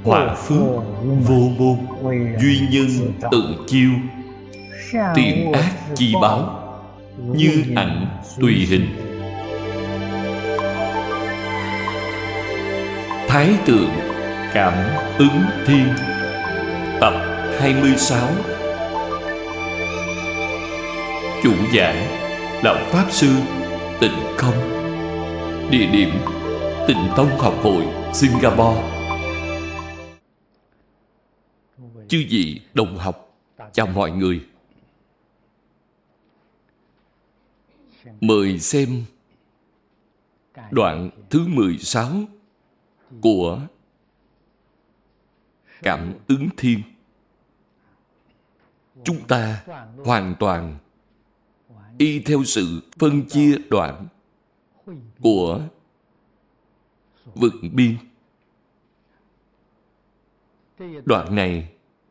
Hòa phước vô môn, duy nhân tự chiêu. Tiền ác chi báo, như ảnh tùy hình. Thái tượng cảm ứng thiên. Tập 26. Chủ giảng là Pháp Sư Tịnh Không. Địa điểm Tịnh Tông Học hội Singapore. Chư vị đồng học, chào mọi người. Mời xem đoạn thứ 16 của Cảm ứng thiên. Chúng ta hoàn toàn y theo sự phân chia đoạn của Vựng Biên. Đoạn này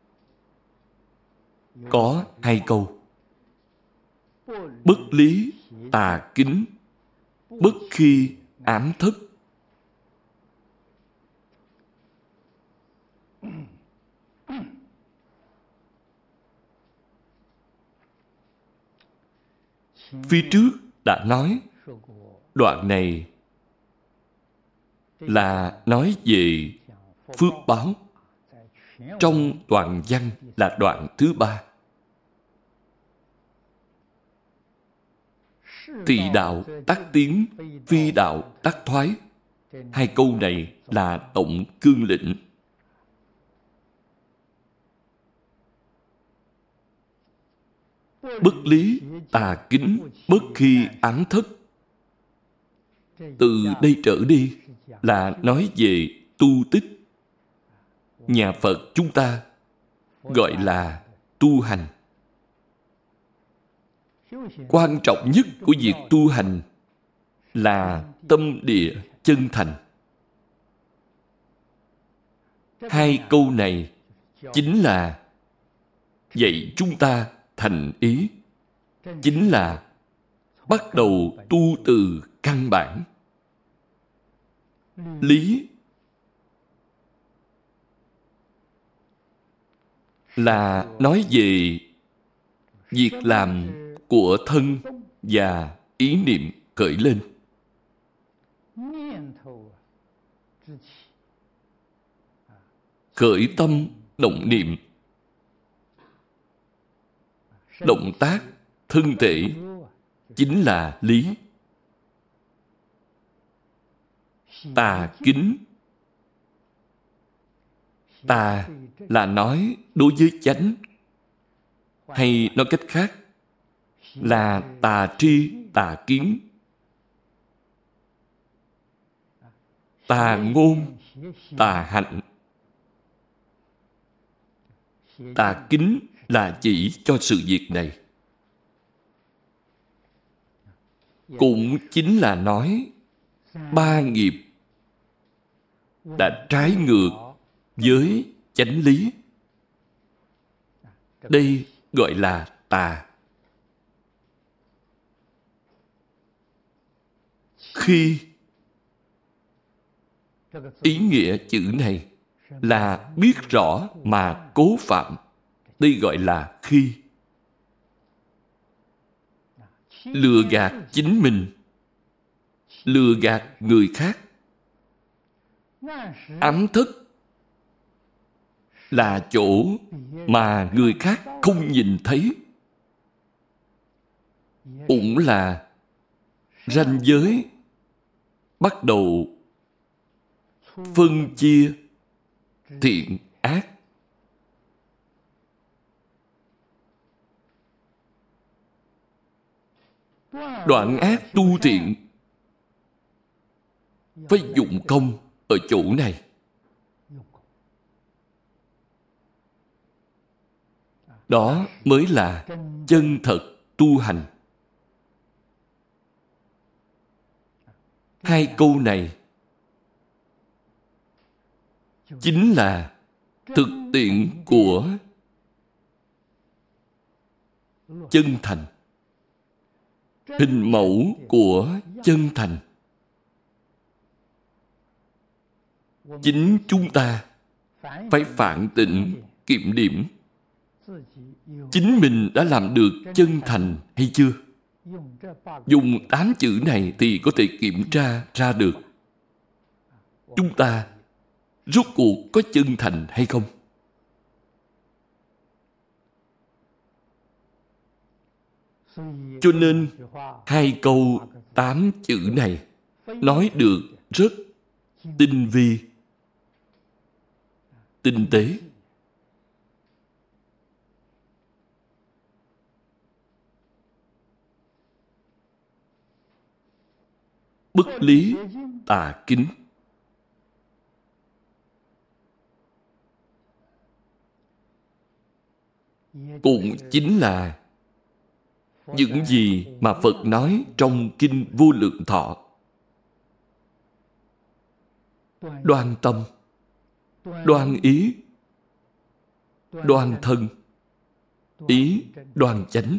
có 2 câu: bất lý tà kính, bất khi ám thất. Phía trước đã nói đoạn này là nói về phước báo. Trong toàn văn là đoạn thứ 3. Thị đạo tắc tiến, phi đạo tắc thoái. 2 câu này là tổng cương lĩnh. Bất lý tà kính, bất khi ám thất. Từ đây trở đi là nói về tu tích. Nhà Phật chúng ta gọi là tu hành. Quan trọng nhất của việc tu hành là tâm địa chân thành. 2 câu này chính là dạy chúng ta thành ý, chính là bắt đầu tu từ căn bản. Lý là nói về việc làm của thân và ý niệm khởi lên. Khởi tâm động niệm, động tác thân thể chính là lý. Tà kính, tà là nói đối với chánh, hay nói cách khác là tà tri, tà kiến, tà ngôn, tà hạnh. Tà kính là chỉ cho sự việc này. Cũng chính là nói 3 nghiệp đã trái ngược với chánh lý. Đây gọi là tà. Khi ý nghĩa chữ này là biết rõ mà cố phạm. Đây gọi là khi. Lừa gạt chính mình, lừa gạt người khác. Ám thất là chỗ mà người khác không nhìn thấy, cũng là ranh giới bắt đầu phân chia thiện ác. Đoạn ác tu thiện phải dụng công ở chỗ này. Đó mới là chân thật tu hành. 2 câu này chính là thực tiễn của chân thành, hình mẫu của chân thành. Chính chúng ta phải phản tỉnh, kiểm điểm. Chính mình đã làm được chân thành hay chưa? Dùng 8 chữ này thì có thể kiểm tra ra được chúng ta rốt cuộc có chân thành hay không. Cho nên 2 câu 8 chữ này nói được rất tinh vi, tinh tế. Bất lý tà kính. Cũng chính là những gì mà Phật nói trong Kinh Vô Lượng Thọ. Đoan tâm, đoan ý, đoan thân, ý đoan chánh.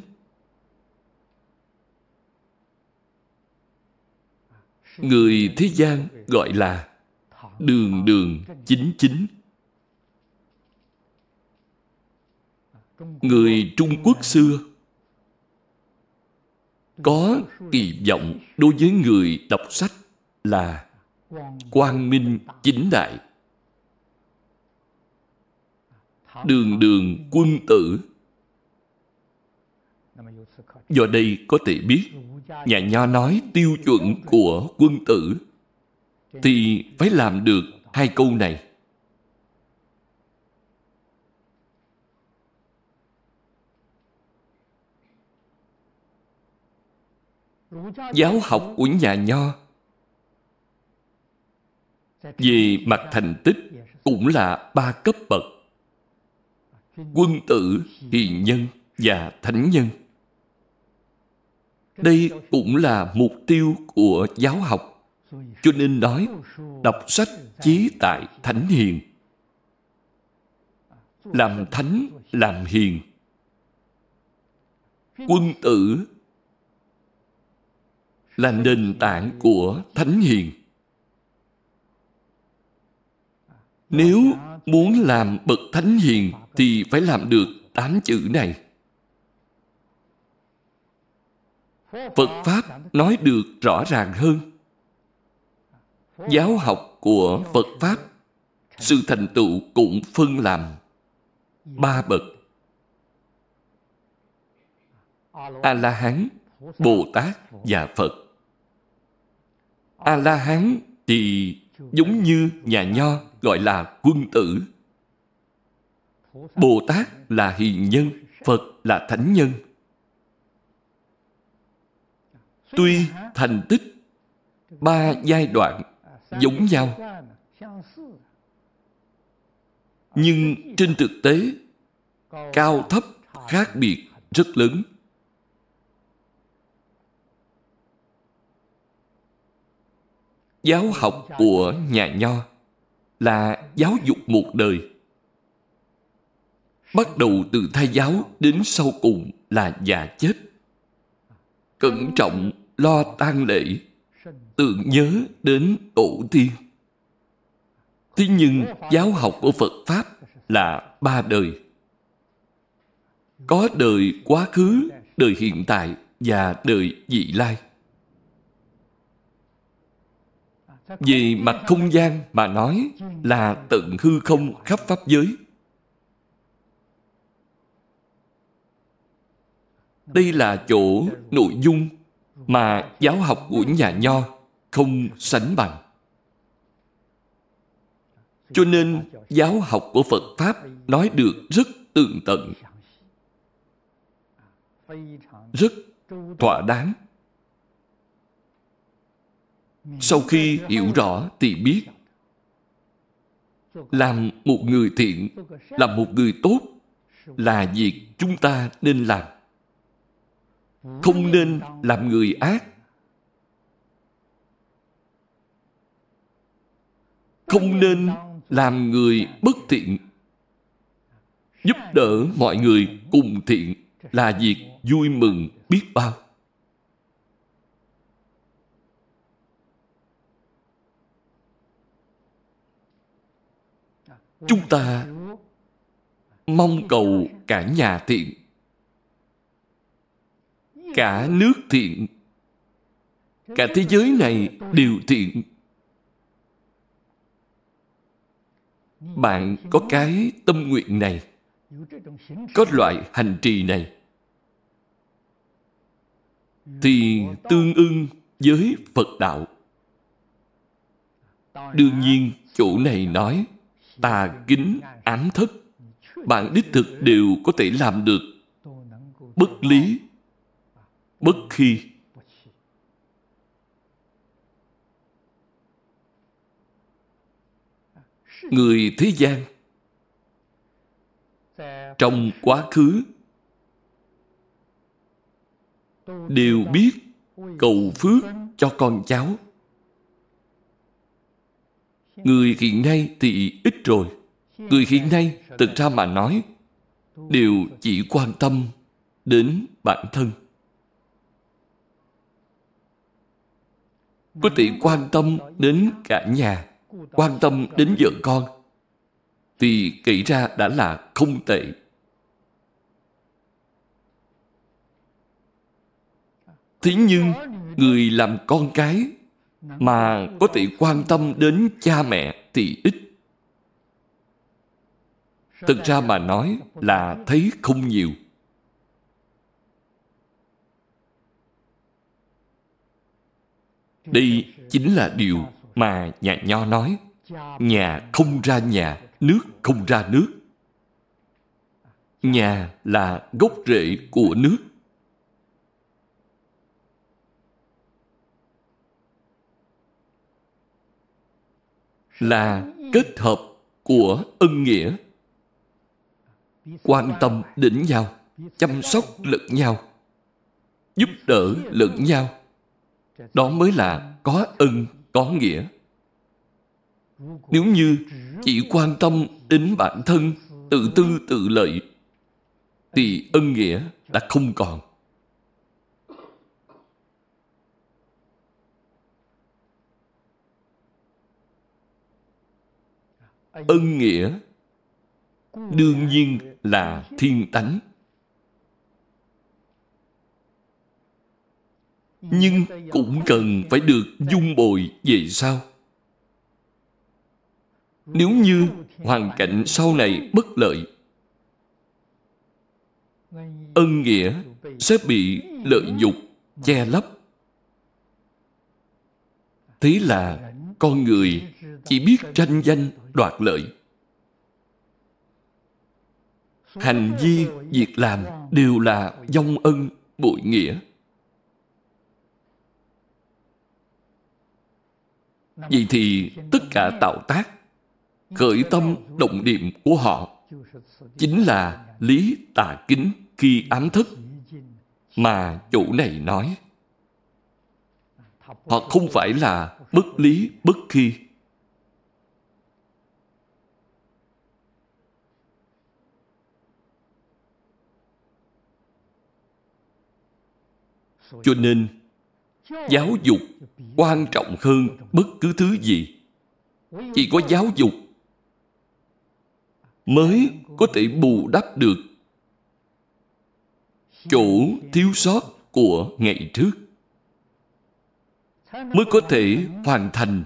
Người thế gian gọi là đường đường chính chính. Người Trung Quốc xưa có kỳ vọng đối với người đọc sách là quang minh chính đại, đường đường quân tử. Do đây có thể biết, nhà Nho nói tiêu chuẩn của quân tử thì phải làm được 2 câu này. Giáo học của nhà Nho về mặt thành tích cũng là 3 cấp bậc: quân tử, hiền nhân và thánh nhân. Đây cũng là mục tiêu của giáo học. Cho nên nói đọc sách chí tại thánh hiền. Làm thánh, làm hiền. Quân tử là nền tảng của thánh hiền. Nếu muốn làm bậc thánh hiền thì phải làm được 8 chữ này. Phật Pháp nói được rõ ràng hơn. Giáo học của Phật Pháp, sự thành tựu cũng phân làm 3 bậc: A-la-hán, Bồ-Tát và Phật. A-la-hán thì giống như nhà Nho gọi là quân tử. Bồ-Tát là hiền nhân, Phật là thánh nhân. Tuy thành tích 3 giai đoạn giống nhau, nhưng trên thực tế cao thấp khác biệt rất lớn. Giáo học của nhà Nho là giáo dục một đời. Bắt đầu từ thai giáo đến sau cùng là già chết. Cẩn trọng lo tang lễ, tưởng nhớ đến tổ tiên. Thế nhưng giáo học của Phật Pháp là 3 đời. Có đời quá khứ, đời hiện tại và đời vị lai. Về mặt không gian mà nói là tận hư không khắp pháp giới. Đây là chỗ nội dung mà giáo học của nhà Nho không sánh bằng. Cho nên giáo học của Phật Pháp nói được rất tường tận, rất thỏa đáng. Sau khi hiểu rõ thì biết, làm một người thiện, làm một người tốt là việc chúng ta nên làm. Không nên làm người ác. Không nên làm người bất thiện. Giúp đỡ mọi người cùng thiện là việc vui mừng biết bao. Chúng ta mong cầu cả nhà thiện, cả nước thiện, cả thế giới này đều thiện. Bạn có cái tâm nguyện này, có loại hành trì này, thì tương ưng với Phật đạo. Đương nhiên, chỗ này nói tà kính ám thất, bạn đích thực đều có thể làm được. Bất lý, bất khi. Người thế gian trong quá khứ đều biết cầu phước cho con cháu. Người hiện nay thì ít rồi. Người hiện nay thực ra mà nói đều chỉ quan tâm đến bản thân. Có thể quan tâm đến cả nhà, quan tâm đến vợ con, thì kể ra đã là không tệ. Thế nhưng người làm con cái mà có thể quan tâm đến cha mẹ thì ít. Thực ra mà nói là thấy không nhiều. Đây chính là điều mà nhà Nho nói: nhà không ra nhà, nước không ra nước. Nhà là gốc rễ của nước. Là kết hợp của ân nghĩa. Quan tâm đến nhau, chăm sóc lẫn nhau, giúp đỡ lẫn nhau. Đó mới là có ân, có nghĩa. Nếu như chỉ quan tâm đến bản thân, tự tư tự lợi, thì ân nghĩa đã không còn. Ân nghĩa đương nhiên là thiên tánh. Nhưng cũng cần phải được dung bồi về sau. Nếu như hoàn cảnh sau này bất lợi, ân nghĩa sẽ bị lợi dục che lấp. Thế là con người chỉ biết tranh danh đoạt lợi. Hành vi, việc làm đều là vong ân bội nghĩa. Vậy thì tất cả tạo tác, khởi tâm động niệm của họ chính là lý tà kính khi ám thất mà chỗ này nói. Họ không phải là bất lý bất khi. Cho nên giáo dục quan trọng hơn bất cứ thứ gì. Chỉ có giáo dục mới có thể bù đắp được chỗ thiếu sót của ngày trước, mới có thể hoàn thành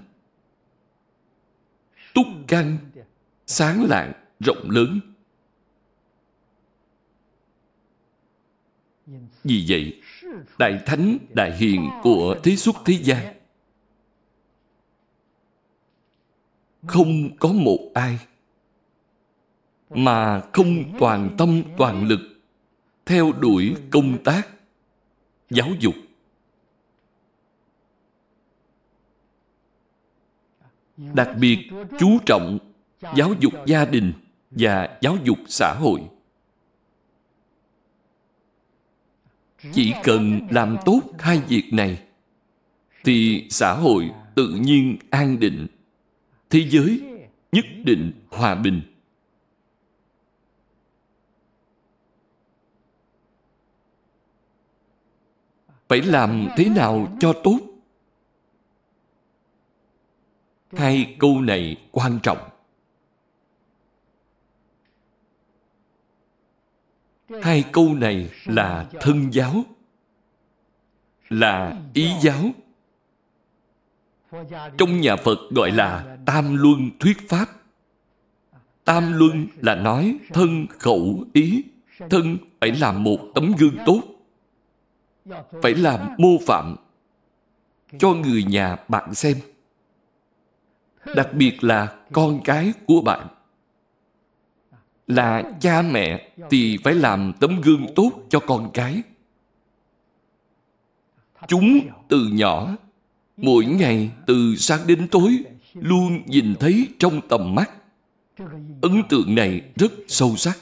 túc căn sáng lạng rộng lớn. Vì vậy, đại thánh đại hiền của thế xuất thế gian không có một ai mà không toàn tâm toàn lực theo đuổi công tác giáo dục. Đặc biệt chú trọng giáo dục gia đình và giáo dục xã hội. Chỉ cần làm tốt hai việc này thì xã hội tự nhiên an định, thế giới nhất định hòa bình. Phải làm thế nào cho tốt? Hai câu này quan trọng. Hai câu này là thân giáo, là ý giáo. Trong nhà Phật gọi là tam luân thuyết pháp. Tam luân là nói thân khẩu ý. Thân phải làm một tấm gương tốt, phải làm mô phạm cho người nhà bạn xem. Đặc biệt là con cái của bạn. Là cha mẹ thì phải làm tấm gương tốt cho con cái. Chúng từ nhỏ, mỗi ngày từ sáng đến tối, luôn nhìn thấy trong tầm mắt. Ấn tượng này rất sâu sắc.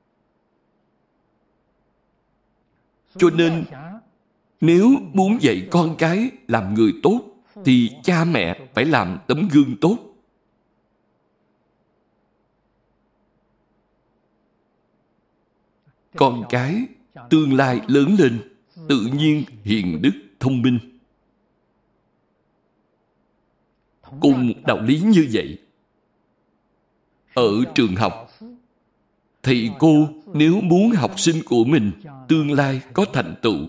Cho nên, nếu muốn dạy con cái làm người tốt, thì cha mẹ phải làm tấm gương tốt. Con cái tương lai lớn lên, tự nhiên hiền đức, thông minh. Cùng đạo lý như vậy, ở trường học, thầy cô nếu muốn học sinh của mình tương lai có thành tựu,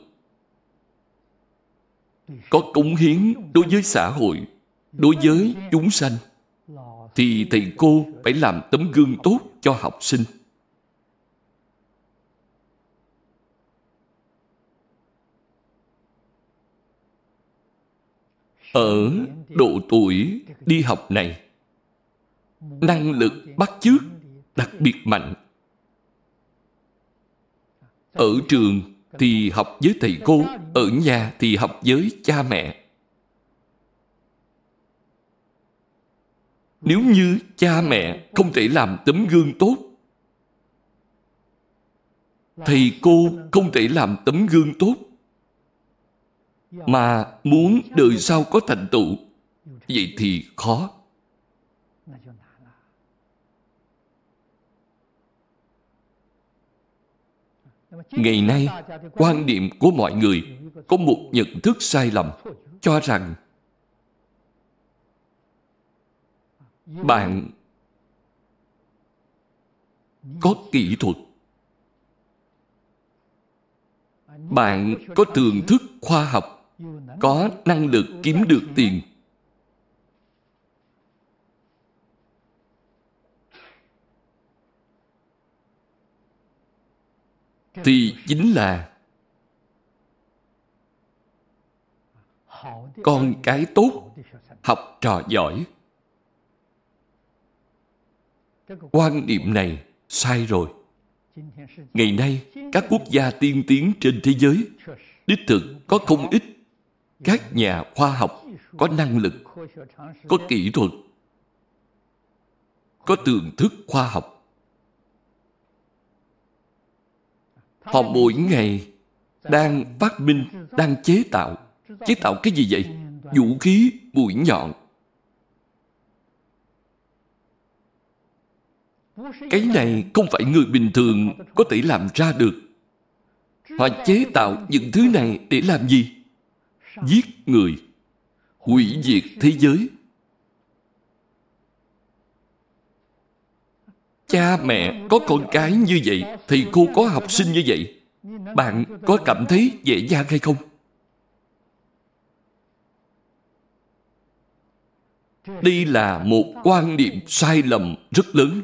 có cống hiến đối với xã hội, đối với chúng sanh, thì thầy cô phải làm tấm gương tốt cho học sinh. Ở độ tuổi đi học này, năng lực bắt chước đặc biệt mạnh. Ở trường thì học với thầy cô, ở nhà thì học với cha mẹ. Nếu như cha mẹ không thể làm tấm gương tốt, thầy cô không thể làm tấm gương tốt, mà muốn đời sau có thành tựu, vậy thì khó. Ngày nay, quan niệm của mọi người có một nhận thức sai lầm, cho rằng bạn có kỹ thuật, bạn có thưởng thức khoa học, có năng lực kiếm được tiền, thì chính là con cái tốt, học trò giỏi. Quan niệm này sai rồi. Ngày nay, các quốc gia tiên tiến trên thế giới đích thực có không ít các nhà khoa học có năng lực, có kỹ thuật, có tường thức khoa học. Họ mỗi ngày đang phát minh, đang chế tạo. Chế tạo cái gì vậy? Vũ khí mũi nhọn. Cái này không phải người bình thường có thể làm ra được. Họ chế tạo những thứ này để làm gì? Giết người, hủy diệt thế giới. Cha mẹ có con cái như vậy, thầy cô có học sinh như vậy, bạn có cảm thấy dễ dàng hay không? Đây là một quan niệm sai lầm rất lớn.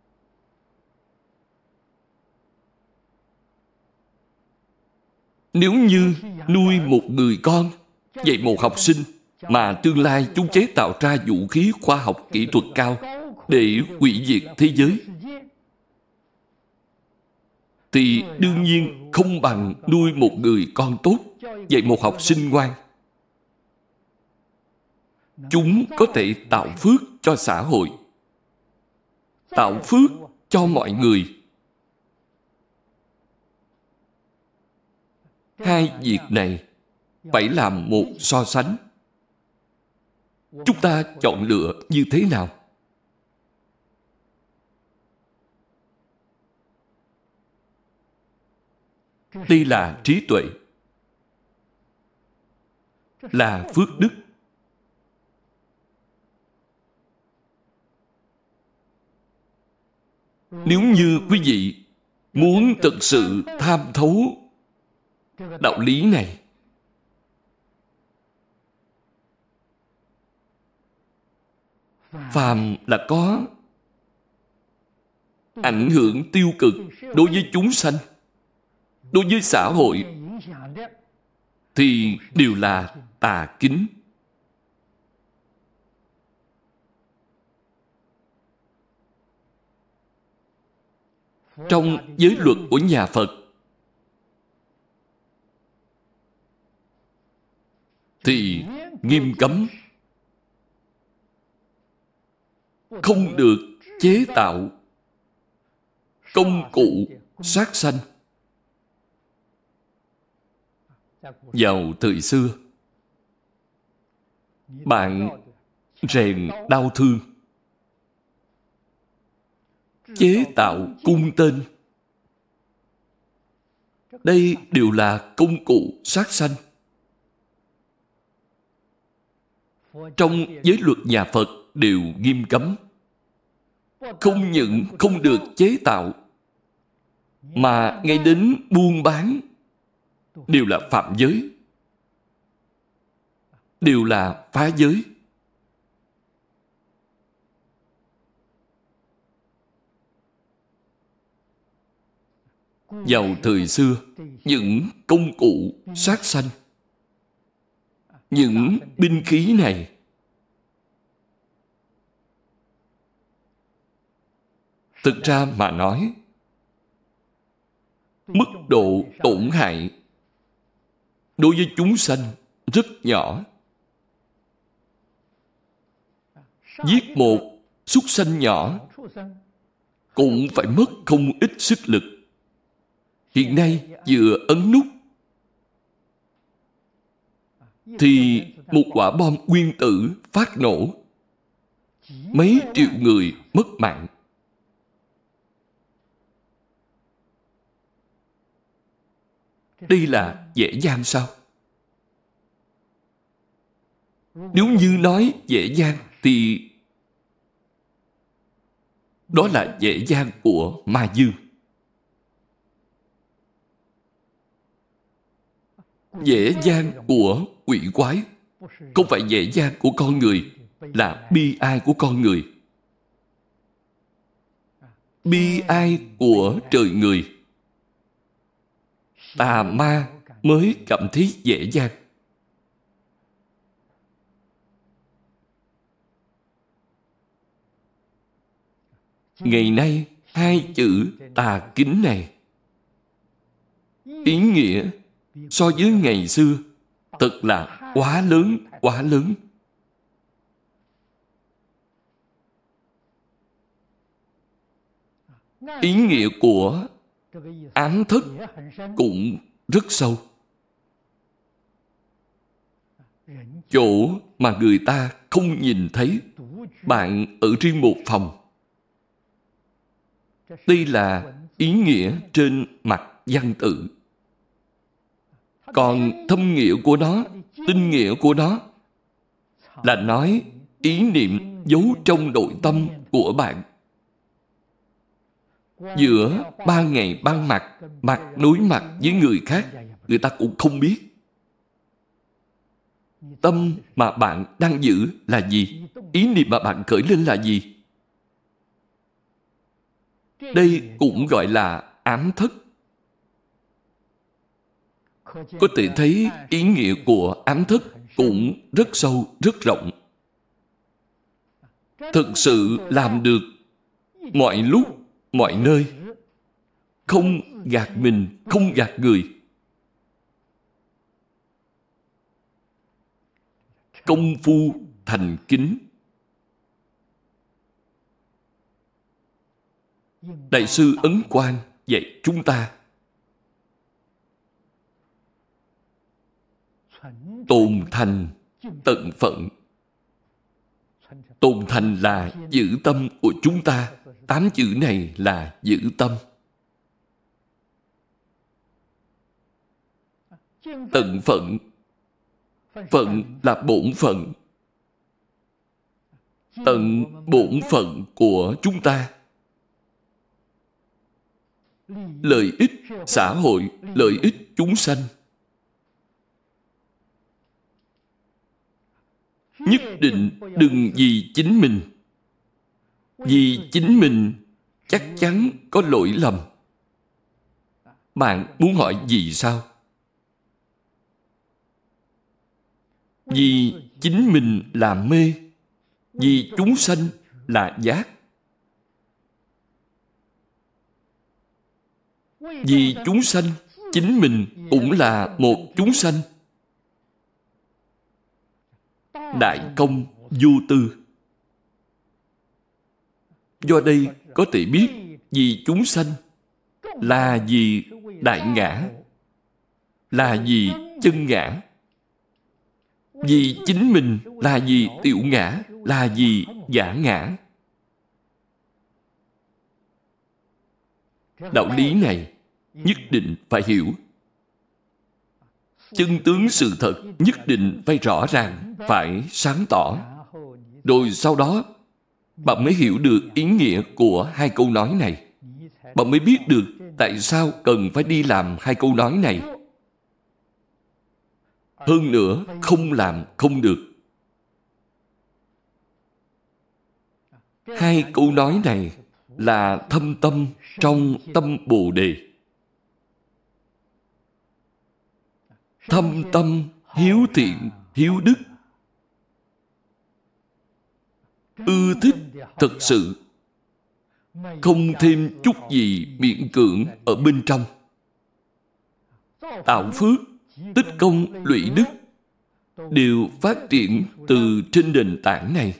Nếu như nuôi một người con, dạy một học sinh, mà tương lai chúng chế tạo ra vũ khí khoa học kỹ thuật cao để hủy diệt thế giới, thì đương nhiên không bằng nuôi một người con tốt, dạy một học sinh ngoan. Chúng có thể tạo phước cho xã hội, tạo phước cho mọi người. Hai việc này phải làm một so sánh. Chúng ta chọn lựa như thế nào? Đây là trí tuệ, là phước đức. Nếu như quý vị Muốn thực sự tham thấu đạo lý này, phàm là có ảnh hưởng tiêu cực đối với chúng sanh, đối với xã hội, thì đều là tà kính. Trong giới luật của nhà Phật thì nghiêm cấm không được chế tạo công cụ sát sanh. Vào thời xưa, bạn rèn đau thương, chế tạo cung tên, đây đều là công cụ sát sanh. Trong giới luật nhà Phật đều nghiêm cấm. Không những không được chế tạo, mà ngay đến buôn bán đều là phạm giới, đều là phá giới. Vào thời xưa, những công cụ sát sanh, những binh khí này thực ra mà nói, mức độ tổn hại đối với chúng sanh rất nhỏ. Giết một súc sanh nhỏ cũng phải mất không ít sức lực. Hiện nay vừa ấn nút thì một quả bom nguyên tử phát nổ, mấy triệu người mất mạng. Đây là dễ dàng sao? Nếu như nói dễ dàng thì đó là dễ dàng của ma dương. Dễ dàng của quỷ quái, không phải dễ dàng của con người, là bi ai của con người. Bi ai của trời người. Tà ma mới cảm thấy dễ dàng. Ngày nay, hai chữ tà kính này, ý nghĩa so với ngày xưa thật là quá lớn, quá lớn. Ý nghĩa của ám thất cũng rất sâu. Chỗ mà người ta không nhìn thấy, bạn ở riêng một phòng. Đây là ý nghĩa trên mặt văn tự. Còn thâm nghĩa của nó, tinh nghĩa của nó là nói ý niệm giấu trong nội tâm của bạn. Giữa ban ngày ban mặt, mặt đối mặt với người khác, người ta cũng không biết. Tâm mà bạn đang giữ là gì? Ý niệm mà bạn khởi lên là gì? Đây cũng gọi là ám thất. Có thể thấy ý nghĩa của ám thất cũng rất sâu, rất rộng. Thực sự làm được mọi lúc, mọi nơi, không gạt mình, không gạt người. Công phu thành kính. Đại sư Ấn Quang dạy chúng ta tồn thành tận phận. Tồn thành là giữ tâm của chúng ta. 8 chữ này là giữ tâm. Tận phận. Phận là bổn phận. Tận bổn phận của chúng ta. lợi ích xã hội, lợi ích chúng sanh. Nhất định đừng vì chính mình. Vì chính mình chắc chắn có lỗi lầm. Bạn muốn hỏi vì sao? Vì chính mình là mê, vì chúng sanh là giác. Vì chúng sanh, chính mình cũng là một chúng sanh. Đại công vô tư. Do đây có thể biết vì chúng sanh là vì đại ngã, là vì chân ngã. Vì chính mình là vì tiểu ngã, là vì giả ngã. Đạo lý này nhất định phải hiểu. Chân tướng sự thật nhất định phải rõ ràng, phải sáng tỏ. Rồi sau đó, bạn mới hiểu được ý nghĩa của hai câu nói này. Bạn mới biết được tại sao cần phải đi làm hai câu nói này. Hơn nữa, không làm không được. Hai câu nói này là thâm tâm trong tâm Bồ Đề. Thâm tâm, hiếu thiện, hiếu đức. Ưa thích thật sự. Không thêm chút gì miễn cưỡng ở bên trong. Tạo phước, tích công, lũy đức đều phát triển từ trên nền tảng này.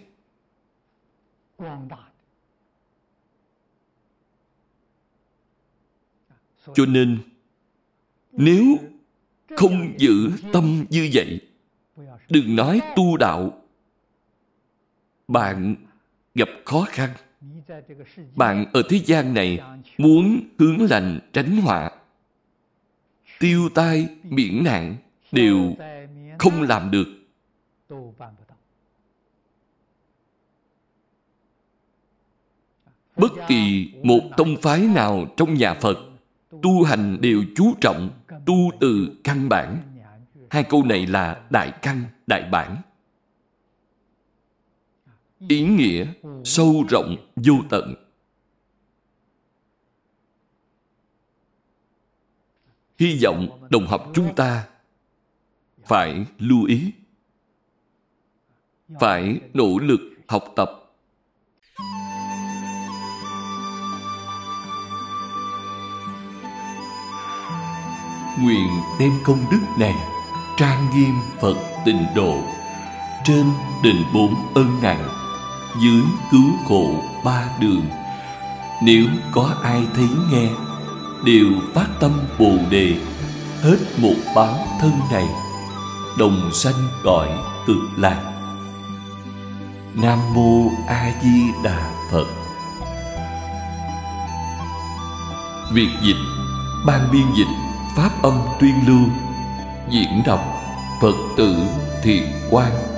Cho nên, nếu không giữ tâm như vậy, đừng nói tu đạo, bạn gặp khó khăn. Bạn ở thế gian này muốn hướng lành tránh họa, tiêu tai miễn nạn đều không làm được. Bất kỳ một tông phái nào trong nhà Phật, tu hành đều chú trọng tu từ căn bản. Hai câu này là đại căn, đại bản. Ý nghĩa sâu rộng vô tận. Hy vọng đồng học chúng ta phải lưu ý, phải nỗ lực học tập. Nguyện đem công đức này trang nghiêm Phật Tịnh Độ, trên đền 4 ân nặng, dưới cứu khổ 3 đường. Nếu có ai thấy nghe, đều phát tâm Bồ Đề, hết một báo thân này, đồng sanh cõi Cực Lạc. Nam Mô A Di Đà Phật. Việc dịch, ban biên dịch Pháp âm tuyên lưu, diễn đọc Phật tử Thiện Quang.